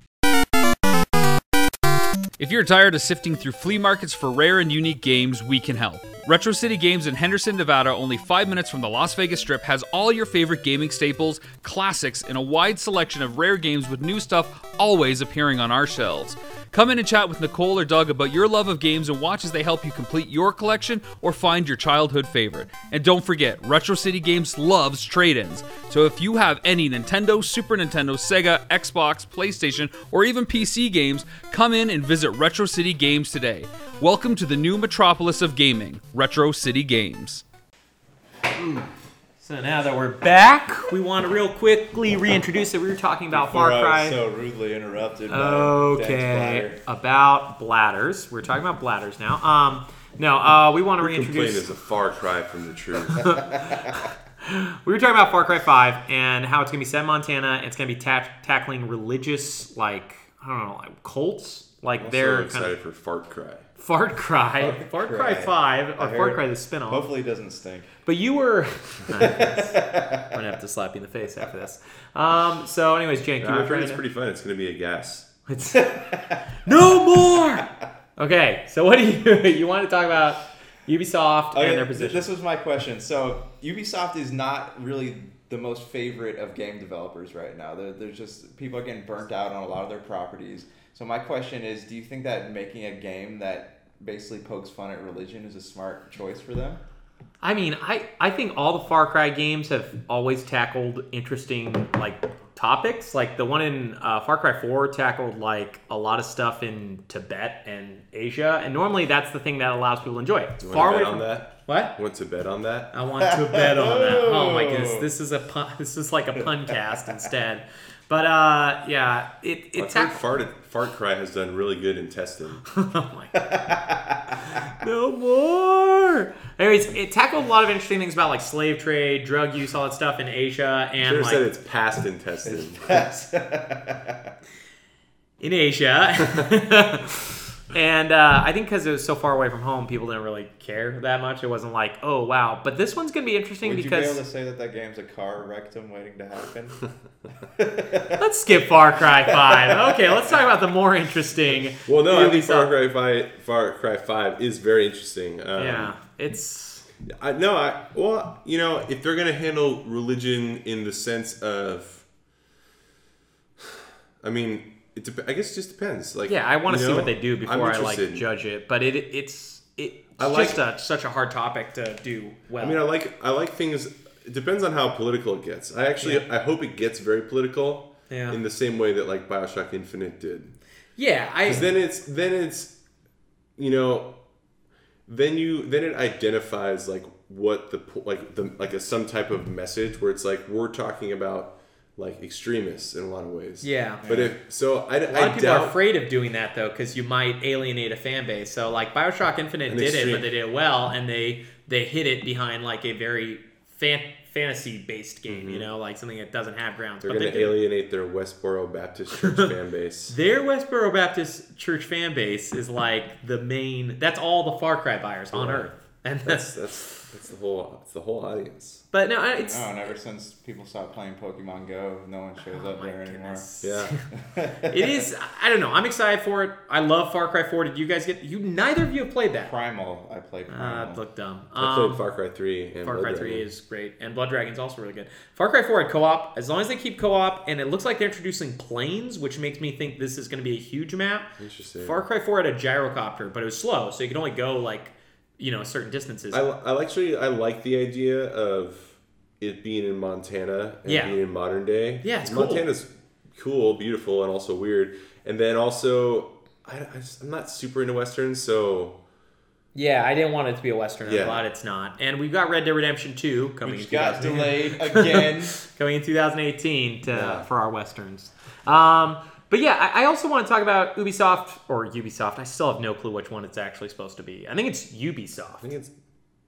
If you're tired of sifting through flea markets for rare and unique games, we can help. Retro City Games in Henderson, Nevada, only five minutes from the Las Vegas Strip, has all your favorite gaming staples, classics, and a wide selection of rare games with new stuff always appearing on our shelves. Come in and chat with Nicole or Doug about your love of games and watch as they help you complete your collection or find your childhood favorite. And don't forget, Retro City Games loves trade-ins. So if you have any Nintendo, Super Nintendo, Sega, Xbox, PlayStation, or even P C games, come in and visit Retro City Games today. Welcome to the new metropolis of gaming, Retro City Games. So now that we're back, we want to real quickly reintroduce it. We were talking about Before Far I Cry. was so rudely interrupted. by Okay, Dan's bladder. about bladders. We're talking about bladders now. Um, no, uh, we want to Complaint reintroduce. is a far cry from the truth. We were talking about Far Cry five and how it's going to be set in Montana. It's going to be ta- tackling religious, like, I don't know, like cults. Like I'm they're so kind excited of for Fart Cry. Fart Cry, Fart Fart Cry Cry. five, I or Far heard- Cry the spinoff. Hopefully it doesn't stink. But you were. I'm gonna have to slap you in the face after this. Um. So, anyways, Jank, you Yeah, were I've heard trying it's to. pretty fun. It's going to be a gas. It's no more. Okay, so what do you you want to talk about? Ubisoft Okay, and their th- position. This was my question. So Ubisoft is not really the most favorite of game developers right now. They're, there's just people are getting burnt out on a lot of their properties. So my question is, do you think that making a game that basically pokes fun at religion is a smart choice for them? I mean, I, I think all the Far Cry games have always tackled interesting like topics. Like the one in uh, Far Cry four tackled like a lot of stuff in Tibet and Asia, and normally that's the thing that allows people to enjoy it. You Far want to away bet from on that? what? Want to bet on that? I want to bet on that. Oh my goodness, this is a pun, this is like a pun cast instead. But uh, yeah, it it I've heard tac- Fart, Fart Cry has done really good in testing. Oh my God. No more. Anyways, it tackled a lot of interesting things about like slave trade, drug use, all that stuff in Asia, and Should have like said it's past in testing. in Asia. And uh, I think because it was so far away from home, people didn't really care that much. It wasn't like, oh, wow. But this one's going to be interesting Would because... you be able to say that that game's a car rectum waiting to happen? Let's skip Far Cry five. Okay, let's talk about the more interesting... Well, no, I think Far Ubisoft- Cry five, Far Cry five is very interesting. Um, Yeah, it's... I, no, I well, you know, if they're gonna handle religion in the sense of, I mean, it. Dep- I guess it just depends. Like, Yeah, I want to you see know, what they do I'm before I like interested. judge it. But it it's it's I like- just a, such a hard topic to do well. I mean, I like I like things. It depends on how political it gets. I actually Yeah. I hope it gets very political. Yeah. In the same way that like BioShock Infinite did. yeah, I Because then it's then it's, you know, then you then it identifies like what the po- like the like a some type of message where it's like we're talking about like extremists in a lot of ways. Yeah. But if so, I, a lot I of people doubt. are afraid of doing that though because you might alienate a fan base. So like BioShock Infinite An did extreme- it, but they did it well, and they they hid it behind like a very fan fantasy based game. You know, like something that doesn't have grounds. They're but going they to did- alienate their Westboro Baptist Church fan base. Their Westboro Baptist Church fan base is like the main. That's all the Far Cry buyers on Yeah. Earth, and That's that's. that's that's the whole it's the whole audience. But no, it's. No, and ever since people stopped playing Pokemon Go, no one shows Oh up my there anymore. goodness. Yeah. It is. I don't know. I'm excited for it. I love Far Cry four. Did you guys get? You neither of you have played that. Primal, I played Primal. Uh, look dumb. I played Um, Far Cry three and Far Blood Cry three Dragon. is great, and Blood Dragon's also really good. Far Cry four had co-op. As long as they keep co-op, and it looks like they're introducing planes, which makes me think this is going to be a huge map. Interesting. Far Cry four had a gyrocopter, but it was slow, so you could only go like, you know, certain distances. I, I actually I like the idea of it being in Montana and Yeah. being in modern day. Yeah, it's cool. Montana's cool, beautiful, and also weird. And then also, I, I just, I'm not super into westerns, so Yeah, I didn't want it to be a Western. I'm Yeah. glad it's not. And we've got Red Dead Redemption two coming Which in got 2000 delayed again. coming in twenty eighteen to, Yeah. for our Westerns. Um, but yeah, I, I also want to talk about Ubisoft, or Ubisoft. I still have no clue which one it's actually supposed to be. I think it's I Ubisoft. think it's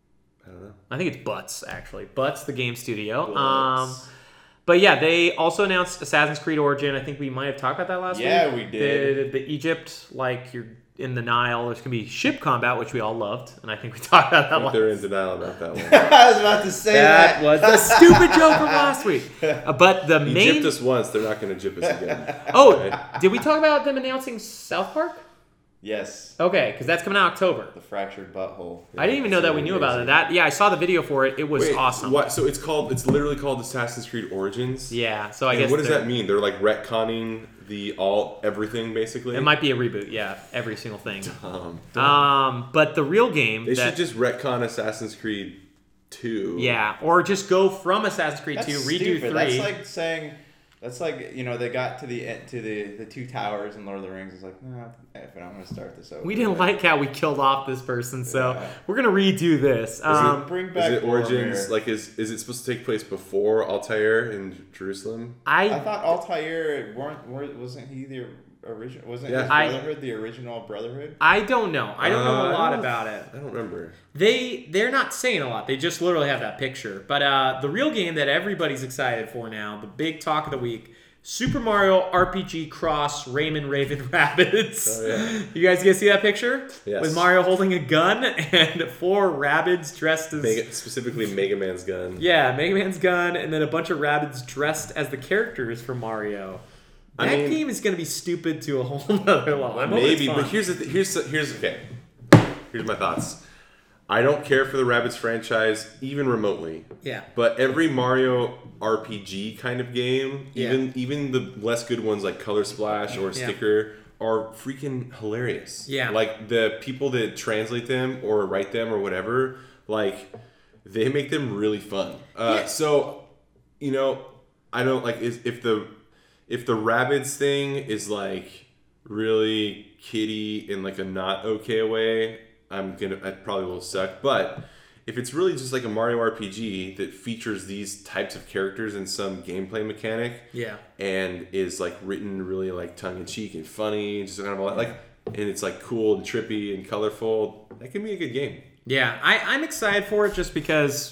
I don't know. I think it's Butts, actually. Butts, the game studio. Butts. Um, but yeah, they also announced Assassin's Creed Origin. I think we might have talked about that last Yeah, week. we did. The, the Egypt, like you're in the Nile. There's going to be ship combat, which we all loved. And I think we talked about that I think last they're in denial about that one. I was about to say That that. was a stupid joke from last week. Uh, but the main. Egypt us once, they're not going to gyp us again. Oh, Right? did we talk about them announcing South Park? Yes, Okay, because that's coming out October. the fractured butthole. I didn't even know that we knew about it. That yeah, I saw the video for it. It was Wait, awesome. What? So it's called. It's literally called Assassin's Creed Origins. Yeah, so I And guess what does they're- that mean? They're like retconning the all everything basically. It might be a reboot. Yeah, every single thing. Um, Um, but the real game. they that, should just retcon Assassin's Creed two. yeah, or just go from Assassin's Creed That's two, redo stupid. three. That's like saying, that's like you know they got to the en- to the the two towers in Lord of the Rings. It's like, nah, F it, I'm gonna start this over. we didn't like how we killed off this person, so Yeah. we're gonna redo this. Um, Bring Is back it Origins? Boromir. Like, is is it supposed to take place before Altair in Jerusalem? I I thought Altair weren't weren't- wasn't he the original? Wasn't Yeah. his I- Brotherhood the original Brotherhood? I don't know. I don't know Uh, a I lot don't- about it. I don't remember. They they're not saying a lot. They just literally have that picture. But uh, the real game that everybody's excited for now, the big talk of the week, Super Mario R P G Cross Rayman Raven Rabbids. Oh, yeah. You guys get to see that picture? Yes. With Mario holding a gun and four Rabbids dressed as Mega, specifically Mega Man's gun. yeah, Mega Man's gun, and then a bunch of Rabbids dressed as the characters from Mario. That I mean- game is going to be stupid to a whole nother level. I'm hoping it's Maybe, fun. but here's the th- here's here's okay. Here's my thoughts. I don't care for the Rabbids franchise even remotely. yeah. But every Mario R P G kind of game, Yeah. even even the less good ones like Color Splash or Yeah. Sticker, are freaking hilarious. Yeah. Like the people that translate them or write them or whatever, like they make them really fun. Uh, Yeah. So, you know, I don't like is if the if the Rabbids thing is like really kiddie in like a not okay way, I'm gonna I probably will suck. But if it's really just like a Mario R P G that features these types of characters in some gameplay mechanic, Yeah. and is like written really like tongue in cheek and funny, just kind of all that, like, and it's like cool and trippy and colorful, that can be a good game. Yeah, I, I'm excited for it just because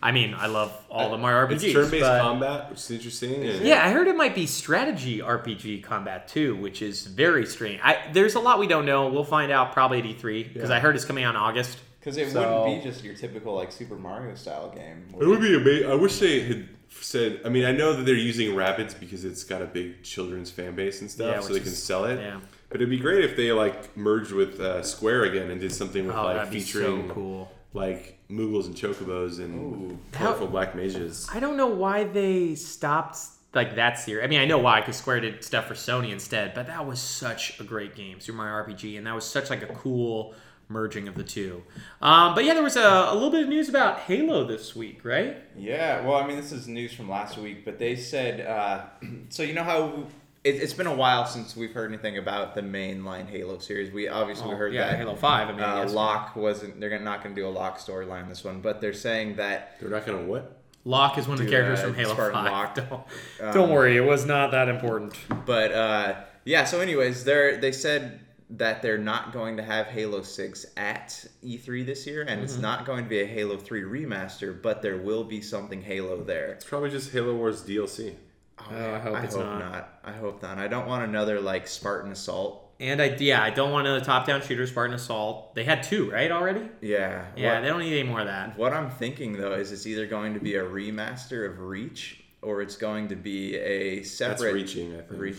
I mean, I love all the Mario R P Gs. It's turn-based but, combat, which is interesting. And Yeah, I heard it might be strategy R P G combat too, which is very strange. I, there's a lot we don't know. We'll find out probably at E three because Yeah. I heard it's coming out in August. Because it So- wouldn't be just your typical like Super Mario style game. It would be amazing. I wish they had said. I mean, I know that they're using Rabbids because it's got a big children's fan base and stuff, Yeah, so which they can is- sell it. yeah. But it'd be great if they like merged with uh, Square again and did something with Oh, like that'd be featuring so cool. like Moogles and Chocobos and colorful black mages. I don't know why they stopped like that series. I mean, I know why, because Square did stuff for Sony instead, but that was such a great game, Super Mario R P G, and that was such like a cool merging of the two. Um, but yeah, there was a, a little bit of news about Halo this week, right? Yeah, well, I mean, this is news from last week, but they said, uh, so you know how it, it's been a while since we've heard anything about the mainline Halo series. We obviously we Oh, heard yeah, that Halo five. I mean, uh, yes. Locke wasn't. They're not going to do a Locke storyline in this one, but they're saying that They're not gonna what? Locke is one of the Dude, characters uh, from Halo Spartan five. Locke. Don't, don't worry, it was not that important. But uh, yeah, so anyways, they they said that they're not going to have Halo six at E three this year, and Mm-hmm. it's not going to be a Halo three remaster, but there will be something Halo there. It's probably just Halo Wars D L C. Oh, I hope I it's hope not. not. I hope not. I don't want another like Spartan Assault. And I, yeah, I don't want another top-down shooter, Spartan Assault. They had two, right, already? Yeah. Yeah, What, they don't need any more of that. what I'm thinking though is it's either going to be a remaster of Reach or it's going to be a That's separate reaching, I think. Reach.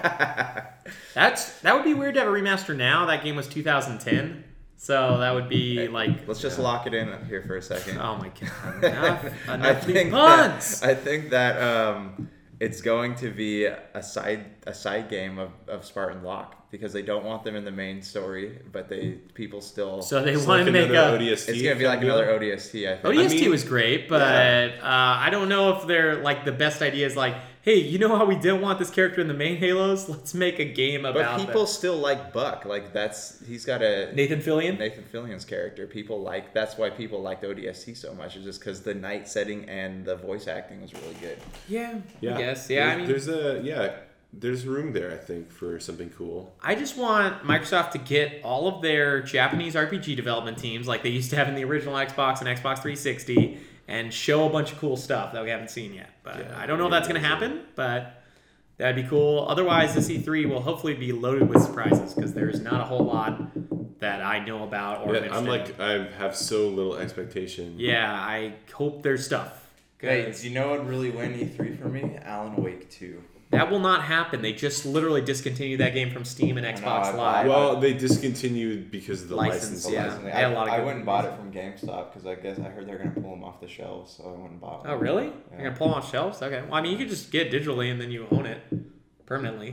That's that would be weird to have a remaster now. That game was two thousand ten, so that would be like. Let's just lock it in here for a second. Oh my god! Enough, I enough think puns. that, I think that um, it's going to be a side a side game of, of Spartan Locke because they don't want them in the main story, but they people still. So they It's want like to make another a. O D S T it's gonna be like kind of another deal. O D S T. I think. O D S T I mean, was great, but yeah. uh, I don't know if they're like the best idea is like, hey, you know how we didn't want this character in the main Halos? Let's make a game But about people that. still like Buck. Like that's he's got a Nathan Fillion. Nathan Fillion's character. People like that's why people liked O D S T so much. Is just because the night setting and the voice acting was really good. Yeah, Yeah. I guess. Yeah, I mean, there's a yeah, there's room there, I think, for something cool. I just want Microsoft to get all of their Japanese R P G development teams like they used to have in the original Xbox and Xbox three sixty and show a bunch of cool stuff that we haven't seen yet. But Yeah, I don't know if yeah, that's going to yeah. happen, but that'd be cool. Otherwise, this E three will hopefully be loaded with surprises because there's not a whole lot that I know about or am Yeah, I'm interested like I have so little expectation. in. Yeah, I hope there's stuff. Hey, 'Cause do you know what really win E three for me? Alan Wake two. that will not happen. They just literally discontinued that game from Steam and know, Xbox I- Live. Well, they discontinued because of the License, license. yeah. Surprisingly, They had I, a lot of I good went and bought it reviews. from GameStop because I guess I heard they're gonna pull them off the shelves, so I went and bought one. Oh, really? Yeah. You're going to pull them off shelves? Okay. Well, I mean, you could just get it digitally and then you own it permanently.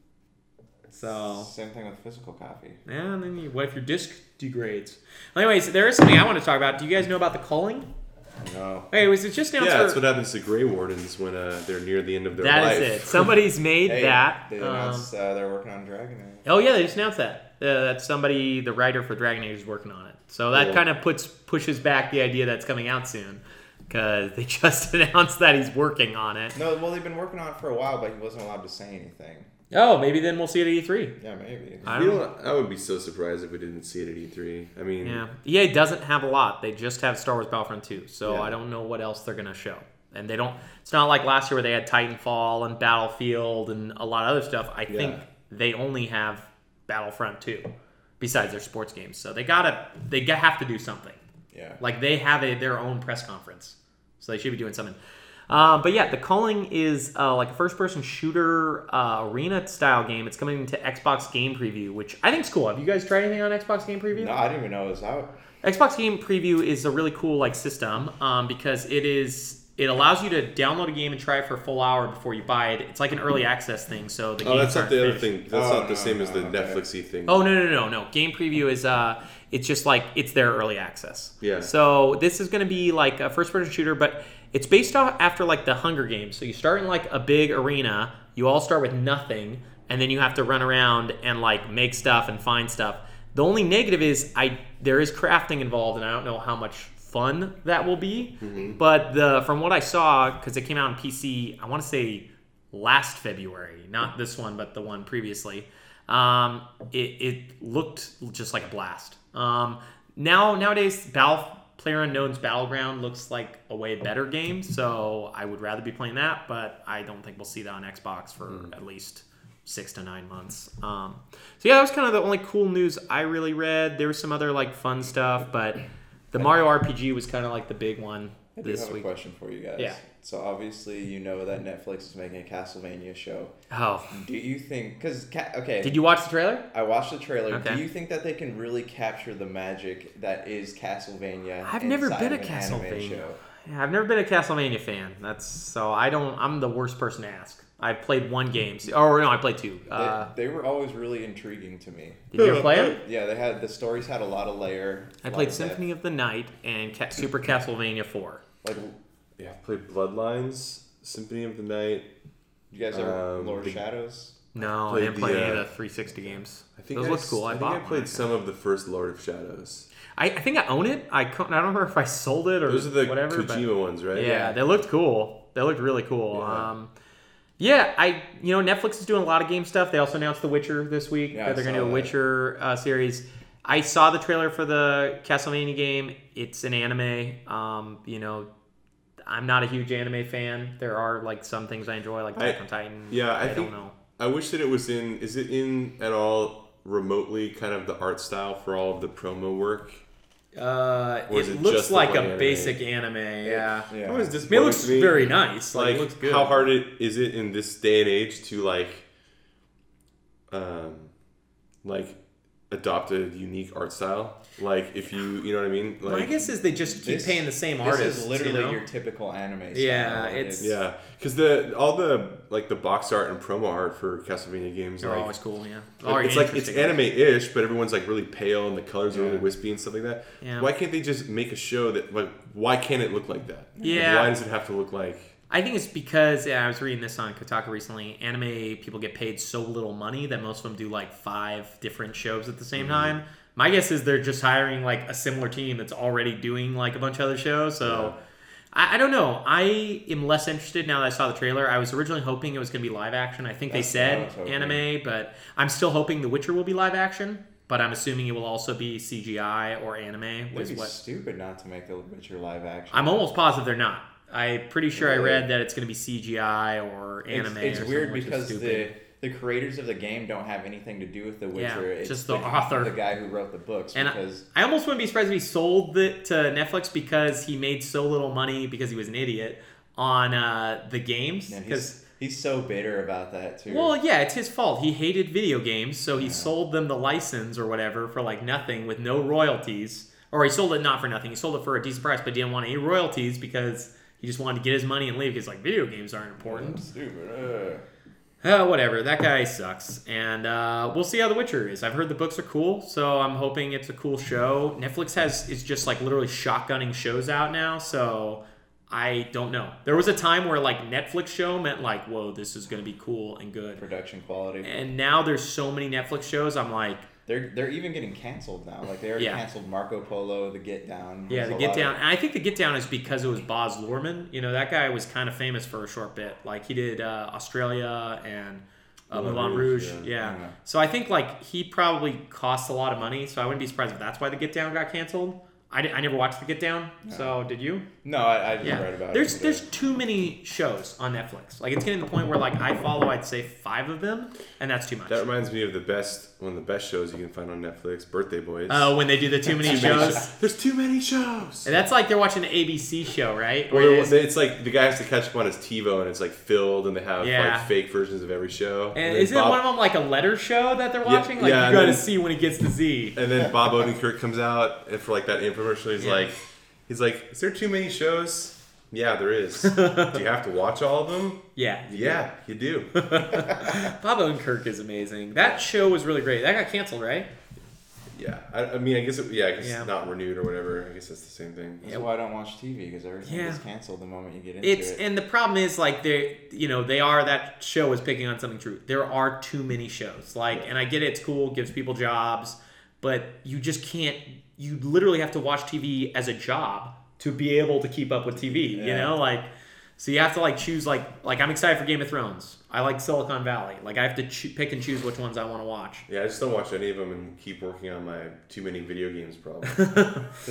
So, Same thing with physical copy. yeah, and then you, what if your disc degrades? Well, anyways, there is something I want to talk about. Do you guys know about the culling? No. Okay, was it just announced Yeah, for- that's what happens to Grey Wardens when uh, they're near the end of their That life. is it. Somebody's made Hey, that. They Um, announced uh, they're working on Dragon Age. oh, yeah, they just announced that. Uh, that somebody, the writer for Dragon Age, is working on it. So that Cool. kind of puts pushes back the idea that's coming out soon. Because they just announced that he's working on it. No, well, they've been working on it for a while, but he wasn't allowed to say anything. Oh, maybe then we'll see it at E three. Yeah, maybe. I You don't know, I would be so surprised if we didn't see it at E three. I mean, Yeah, E A doesn't have a lot. They just have Star Wars Battlefront two, so Yeah. I don't know what else they're gonna show. And they don't. It's not like last year where they had Titanfall and Battlefield and a lot of other stuff. I think they only have Battlefront two, besides their sports games. So they gotta, they ga- have to do something. Yeah. Like they have a, their own press conference, so they should be doing something. Uh, but yeah, The Culling is uh, like a first-person shooter uh, arena-style game. It's coming into Xbox Game Preview, which I think is cool. Have you guys tried anything on Xbox Game Preview? No, I didn't even know it was out. Xbox Game Preview is a really cool like system um, because it is it allows you to download a game and try it for a full hour before you buy it. It's like an early access thing, so the oh, that's games not aren't the other finished. thing. That's Oh, not the no, same as the no, okay. Netflixy thing. Oh no no no no! Game Preview is uh, it's just like it's their early access. Yeah. So this is going to be like a first-person shooter, but it's based off after like the Hunger Games. So you start in like a big arena. You all start with nothing, and then you have to run around and like make stuff and find stuff. The only negative is I there is crafting involved, and I don't know how much fun that will be. Mm-hmm. But the from what I saw, because it came out on P C, I want to say last February, not this one, but the one previously. Um, it, it looked just like a blast. Um, now nowadays, Battle, PlayerUnknown's Battleground looks like a way better game, so I would rather be playing that, but I don't think we'll see that on Xbox for mm. at least six to nine months. Um, so yeah, that was kind of the only cool news I really read. There was some other like fun stuff, but the Mario R P G was kind of like the big one I do this have week. a question for you guys. Yeah. So obviously you know that Netflix is making a Castlevania show. Oh. Do you think, because, okay. Did you watch the trailer? I watched the trailer. Okay. Do you think that they can really capture the magic that is Castlevania? I've never inside been a of an anime Castlevania. show? Yeah, I've never been a Castlevania fan. That's so I don't. I'm the worst person to ask. I've played one game, or no, I played two. Uh, they, they were always really intriguing to me. did you ever play them? Yeah, they had the stories had a lot of layer. I played Symphony of the Night and Ca- Super Castlevania four. Like, Yeah, I played Bloodlines, Symphony of the Night. you guys are Um, Lord the- of Shadows. No, I Played didn't play the, any of uh, the three sixty games. I think Those I, looked cool. I, I think bought I played one. some of the first Lord of Shadows. I, I think I own it. I, co- I don't remember if I sold it or Those are the whatever. but- Kojima ones, right? Yeah, they looked cool. They looked really cool. Yeah. Um, yeah, I you know Netflix is doing a lot of game stuff. They also announced The Witcher this week. Yeah, that I they're going to saw do a that. Witcher uh, series. I saw the trailer for the Castlevania game. It's an anime. Um, you know, I'm not a huge anime fan. There are like some things I enjoy, like Attack I- on Titan. Yeah, I, I, think don't know. I wish that it was in. Is it in at all remotely kind of the art style for all of the promo work? Uh, Or it is it looks just the like a one anime? basic anime. Yeah. Yeah. That was I mean, it disappointing looks to me. very nice. Like, Like, it looks good. how hard it is it in this day and age to like, um, like adopt a unique art style? Like, if you, you know what I mean? Like, My guess is they just keep This- paying the same This artists. is literally you know? your typical anime style. Yeah, Like, it's- yeah, because the all the like the box art and promo art for Castlevania games, They're like, always cool. Yeah. it's like it's interesting. anime-ish, but everyone's like really pale and the colors are Yeah. really wispy and stuff like that. Yeah. Why can't they just make a show that like? Why can't it look like that? Like, Yeah. why does it have to look like? I think it's because yeah, I was reading this on Kotaku recently. Anime people get paid so little money that most of them do like five different shows at the same Mm-hmm. time. My guess is they're just hiring like a similar team that's already doing like a bunch of other shows. So I, I don't know. I am less interested now that I saw the trailer. I was originally hoping it was going to be live action. I think That's they what I said was hoping. anime, but I'm still hoping The Witcher will be live action. But I'm assuming it will also be C G I or anime. It'd Was be what stupid not to make the Witcher live action. I'm almost positive they're not. I'm pretty sure I Really? read that it's going to be C G I or anime. It's, it's or weird something, which is because the stupid. the creators of the game don't have anything to do with the Yeah, Witcher. it's just the author. the guy who wrote the books. And because I almost wouldn't be surprised if he sold it to Netflix because he made so little money because he was an idiot on uh, the games. man, Because he's he's so bitter about that too. well, yeah, it's his fault. He hated video games, so he sold them the license or whatever for like nothing with no royalties. Or he sold it not for nothing. He sold it for a decent price, but didn't want any royalties because he just wanted to get his money and leave because like video games aren't important. stupid. Uh, whatever. That guy sucks. And uh, we'll see how The Witcher is. I've heard the books are cool, so I'm hoping it's a cool show. Netflix has is just like literally shotgunning shows out now, so I don't know. There was a time where like Netflix show meant like, whoa, this is going to be cool and good. Production quality. And now there's so many Netflix shows, I'm like, They're they're even getting canceled now. Like they already Yeah. canceled Marco Polo, The Get Down. yeah, There's the a Get lot Down. of- And I think the Get Down is because it was Boz Luhrmann. You know, that guy was kind of famous for a short bit. Like he did uh, Australia and uh, Moulin Moulin Rouge, Rouge. yeah. Yeah. Yeah. So I think like he probably costs a lot of money. So I wouldn't be surprised if that's why the Get Down got canceled. I, di- I never watched the Get Down. So did you? No, I, I just Yeah. read about There's it. there's too many shows on Netflix. Like it's getting to the point where like I follow I'd say five of them, and that's too much. That reminds me of the best one of the best shows you can find on Netflix, Birthday Boys. Oh, when they do the too many shows. There's too many shows. And that's like they're watching an A B C show, right? Or Where it is- it's like the guy has to catch up on his TiVo and it's like filled and they have Yeah. like fake versions of every show. and then isn't Bob- one of them like a letter show that they're Yeah, watching? Like yeah, you and got to then- see when he gets to Z. And then Bob Odenkirk comes out and for like that infomercial, he's Yeah. like, he's like, is there too many shows? Yeah, there is. Do you have to watch all of them? Yeah. Yeah, you do. Bob Odenkirk is amazing. That show was really great. That got canceled, right? Yeah, I, I mean, I guess it, yeah, I guess Yeah. not renewed or whatever. I guess that's the same thing. That's why I don't watch T V because everything Yeah. is canceled the moment you get into It's it. and the problem is like they you know they are that show is picking on something true. There are too many shows. Like and I get it, it's cool, gives people jobs, but you just can't. You literally have to watch T V as a job to be able to keep up with T V. You Yeah. know, like so you have to like choose like like I'm excited for Game of Thrones. I like Silicon Valley. Like I have to cho- pick and choose which ones I want to watch. Yeah, I just don't watch any of them and keep working on my too many video games problem.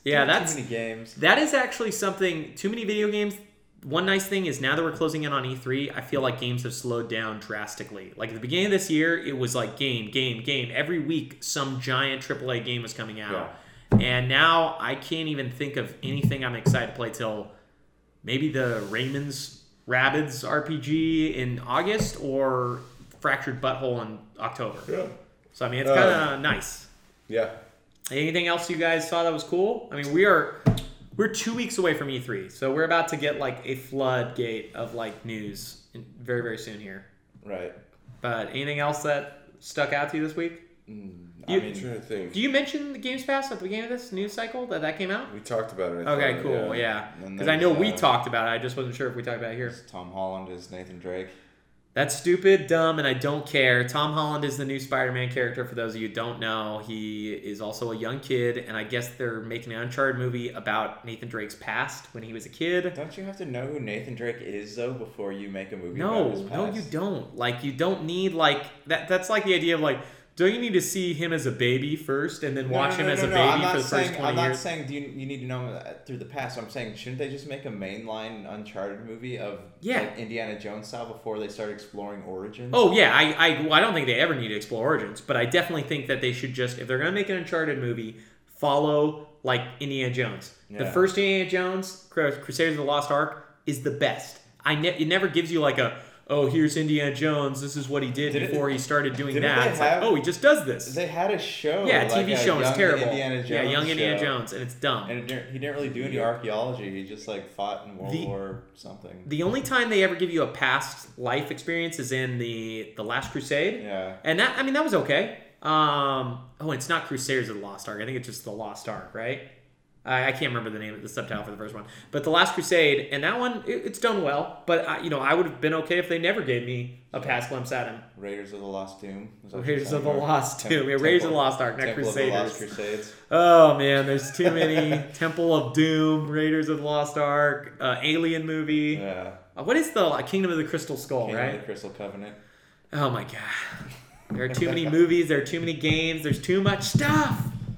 Yeah, Too that's many games. that is actually something. Too many video games. One nice thing is now that we're closing in on E three, I feel like games have slowed down drastically. Like at the beginning of this year, it was like game, game, game. Every week, some giant triple A game was coming out. Yeah. And now I can't even think of anything I'm excited to play till maybe the Raymond's Rabbids R P G in August or Fractured Butthole in October. Yeah. So, I mean, it's kind of um, nice. Yeah. Anything else you guys saw that was cool? I mean, we are... We're two weeks away from E three, so we're about to get like a floodgate of like news in, very, very soon here. Right. But anything else that stuck out to you this week? Mm, You- I mean, I'm trying to think. Do you mention the Games Pass at the beginning of this news cycle that that came out? We talked about it. I Okay, thought, cool, yeah. yeah. And Because I know there's, we uh, talked about it. I just wasn't sure if we talked about it here. Tom Holland is Nathan Drake. That's stupid, dumb, and I don't care. Tom Holland is the new Spider-Man character. For those of you who don't know, he is also a young kid, and I guess they're making an Uncharted movie about Nathan Drake's past when he was a kid. Don't you have to know who Nathan Drake is though before you make a movie No, about his past? no, you don't. Like, you don't need like that. That's like the idea of like, don't you need to see him as a baby first and then No, watch no, him no, as no, a no, baby I'm not for the saying, first twenty I'm not years? saying do you, you need to know him through the past. I'm saying shouldn't they just make a mainline Uncharted movie of Yeah. like Indiana Jones style before they start exploring origins? Oh yeah, I I, well, I don't think they ever need to explore origins, but I definitely think that they should just, if they're gonna make an Uncharted movie, follow like Indiana Jones. The Yeah. first Indiana Jones, Cru- Crusaders of the Lost Ark, is the best. I ne- it never gives you like a, oh, here's Indiana Jones, this is what he did, Did it- before he started doing didn't that. they It's have- like, oh, he just does this. They had a show. yeah, a T like V a show is young terrible. Indiana Jones yeah, young Indiana show. Jones, and it's dumb. And it didn't, he didn't really do any archaeology. He just like fought in World The- War something. The only time they ever give you a past life experience is in the the Last Crusade. Yeah. And that, I mean, that was okay. Um, oh, it's not Crusaders of the Lost Ark. I think it's just the Lost Ark, right? I, I can't remember the name of the subtitle for the first one. But the Last Crusade, and that one, it, it's done well. But I, you know, I would have been okay if they never gave me a past glimpse at him. Raiders of the Lost Tomb. Is that what Raiders you're of the saying? Lost Tem- Tomb. Yeah, Raiders of the Temple- Lost Ark, not Temple of the Lost Crusaders. Crusades. Oh man, there's too many. Temple of Doom, Raiders of the Lost Ark, uh, Alien movie. Yeah. Uh, what is the uh, Kingdom of the Crystal Skull, Kingdom right? of the Crystal Covenant. Oh my god. There are too many movies, there are too many games, there's too much stuff.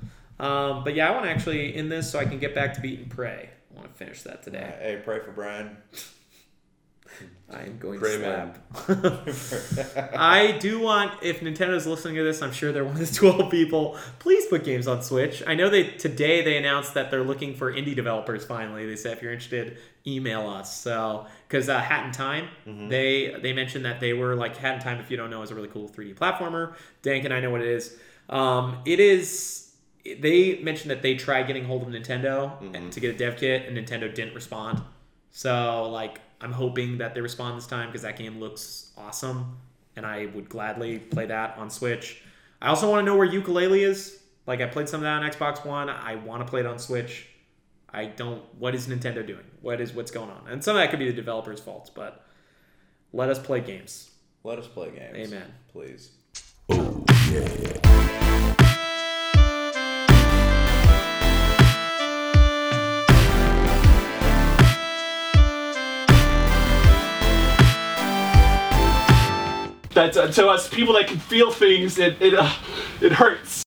Um, but yeah, I want to actually end this so I can get back to Beat and Pray. I want to finish that today. Uh, hey, pray for Brian. I am going Pray, to slap. I do want, if Nintendo's listening to this, I'm sure they're one of the twelve people, please put games on Switch. I know they today they announced that they're looking for indie developers finally. They said if you're interested, email us. So, because uh, Hat in Time, Mm-hmm. they they mentioned that they were like, Hat in Time, if you don't know, is a really cool three D platformer. Dank and I know what it is. Um, it is, they mentioned that they tried getting hold of Nintendo Mm-hmm. to get a dev kit, and Nintendo didn't respond. So, like, I'm hoping that they respond this time because that game looks awesome, and I would gladly play that on Switch. I also want to know where Yooka-Laylee is. Like, I played some of that on Xbox One. I want to play it on Switch. I don't... What is Nintendo doing? What is what's going on? And some of that could be the developers' faults, but let us play games. Let us play games. Amen. Please. That's uh, to us people that can feel things. It it uh, it hurts.